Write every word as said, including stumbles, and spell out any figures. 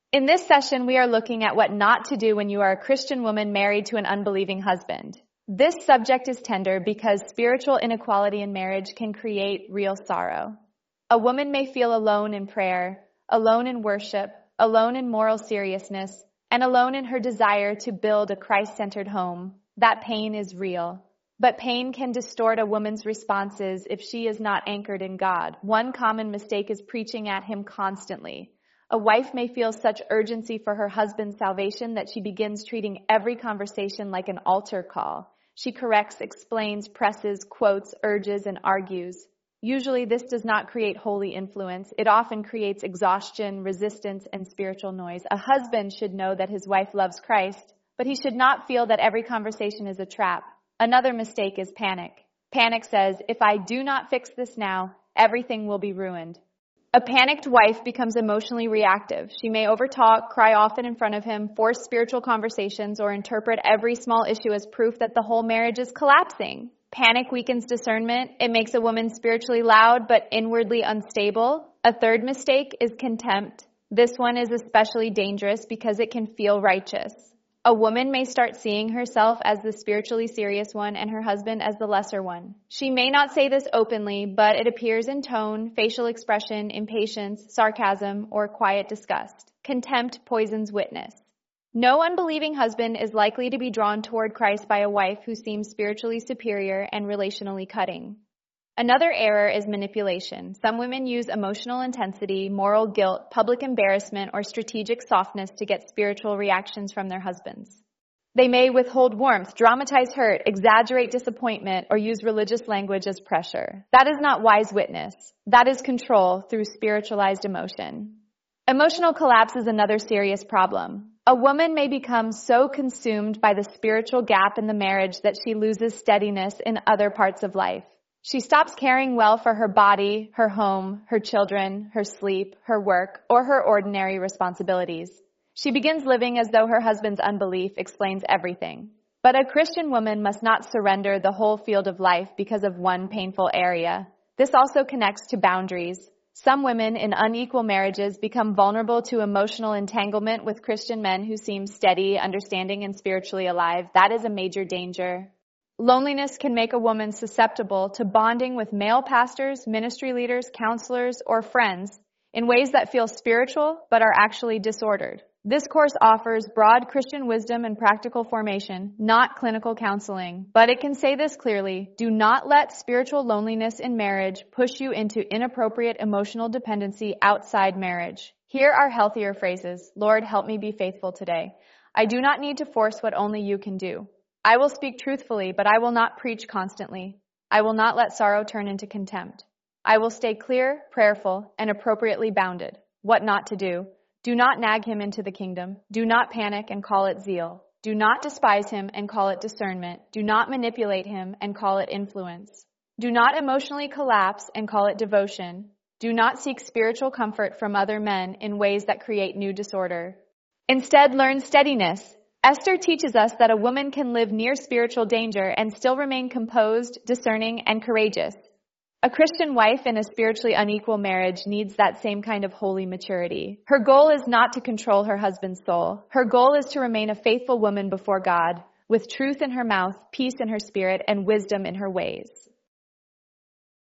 In this session, we are looking at what not to do when you are a Christian woman married to an unbelieving husband. This subject is tender because spiritual inequality in marriage can create real sorrow. A woman may feel alone in prayer, alone in worship, alone in moral seriousness, and alone in her desire to build a Christ-centered home. That pain is real. But pain can distort a woman's responses if she is not anchored in God. One common mistake is preaching at him constantly. A wife may feel such urgency for her husband's salvation that she begins treating every conversation like an altar call. She corrects, explains, presses, quotes, urges, and argues. Usually this does not create holy influence. It often creates exhaustion, resistance, and spiritual noise. A husband should know that his wife loves Christ, but he should not feel that every conversation is a trap. Another mistake is panic. Panic says, if I do not fix this now, everything will be ruined. A panicked wife becomes emotionally reactive. She may overtalk, cry often in front of him, force spiritual conversations, or interpret every small issue as proof that the whole marriage is collapsing. Panic weakens discernment. It makes a woman spiritually loud but inwardly unstable. A third mistake is contempt. This one is especially dangerous because it can feel righteous. A woman may start seeing herself as the spiritually serious one and her husband as the lesser one. She may not say this openly, but it appears in tone, facial expression, impatience, sarcasm, or quiet disgust. Contempt poisons witness. No unbelieving husband is likely to be drawn toward Christ by a wife who seems spiritually superior and relationally cutting. Another error is manipulation. Some women use emotional intensity, moral guilt, public embarrassment, or strategic softness to get spiritual reactions from their husbands. They may withhold warmth, dramatize hurt, exaggerate disappointment, or use religious language as pressure. That is not wise witness. That is control through spiritualized emotion. Emotional collapse is another serious problem. A woman may become so consumed by the spiritual gap in the marriage that she loses steadiness in other parts of life. She stops caring well for her body, her home, her children, her sleep, her work, or her ordinary responsibilities. She begins living as though her husband's unbelief explains everything. But a Christian woman must not surrender the whole field of life because of one painful area. This also connects to boundaries. Some women in unequal marriages become vulnerable to emotional entanglement with Christian men who seem steady, understanding, and spiritually alive. That is a major danger. Loneliness can make a woman susceptible to bonding with male pastors, ministry leaders, counselors, or friends in ways that feel spiritual but are actually disordered. This course offers broad Christian wisdom and practical formation, not clinical counseling. But it can say this clearly: do not let spiritual loneliness in marriage push you into inappropriate emotional dependency outside marriage. Here are healthier phrases. Lord, help me be faithful today. I do not need to force what only you can do. I will speak truthfully, but I will not preach constantly. I will not let sorrow turn into contempt. I will stay clear, prayerful, and appropriately bounded. What not to do. Do not nag him into the kingdom. Do not panic and call it zeal. Do not despise him and call it discernment. Do not manipulate him and call it influence. Do not emotionally collapse and call it devotion. Do not seek spiritual comfort from other men in ways that create new disorder. Instead, learn steadiness. Esther teaches us that a woman can live near spiritual danger and still remain composed, discerning, and courageous. A Christian wife in a spiritually unequal marriage needs that same kind of holy maturity. Her goal is not to control her husband's soul. Her goal is to remain a faithful woman before God, with truth in her mouth, peace in her spirit, and wisdom in her ways.